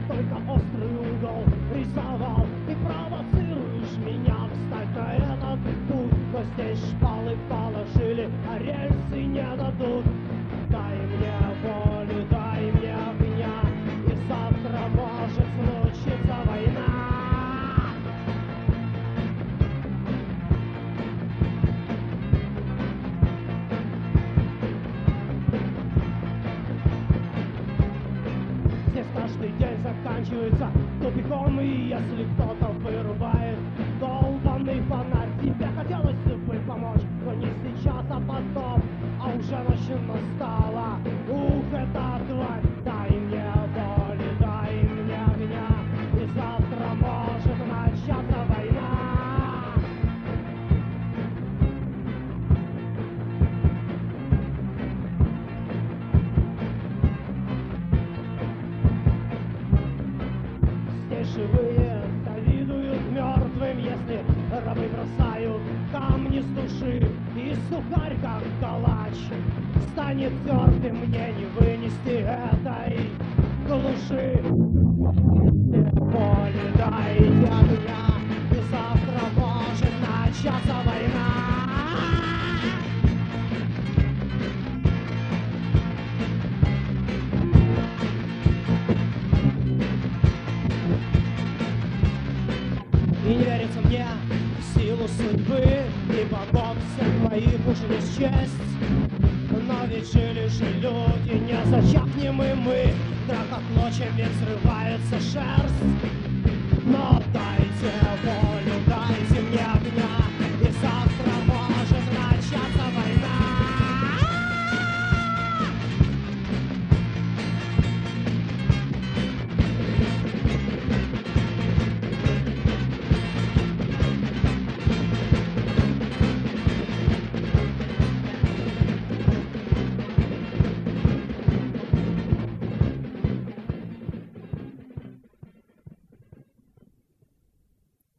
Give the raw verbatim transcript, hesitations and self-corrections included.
только острый угол рисовал. Ты провоцируешь меня встать на этот путь, но здесь шпалы положили, а рельсы не дадут. Дай мне волю, дай мне огня, и завтра может случиться война. Здесь каждый день заканчивается тупиком, и если кто-то вырубает долбанный фонарь, тебе хотелось бы помочь, но не сейчас, а потом, а уже ночь настала. Ух, эта тварь, дай мне воли, дай мне огня, и завтра может начаться война. Здесь живые завидуют мертвым, если рабы бросают камни с души, и сухарь, как калач, станет твердым, мне не вынести этой глуши. Воли дайте огня, и завтра может начаться война. И не верится мне в силу судьбы и богов всех моих уж не счесть. Но ведь жили же люди, не зачахнем и мы. Драка клочьями взрывается шерсть. Но дайте волю.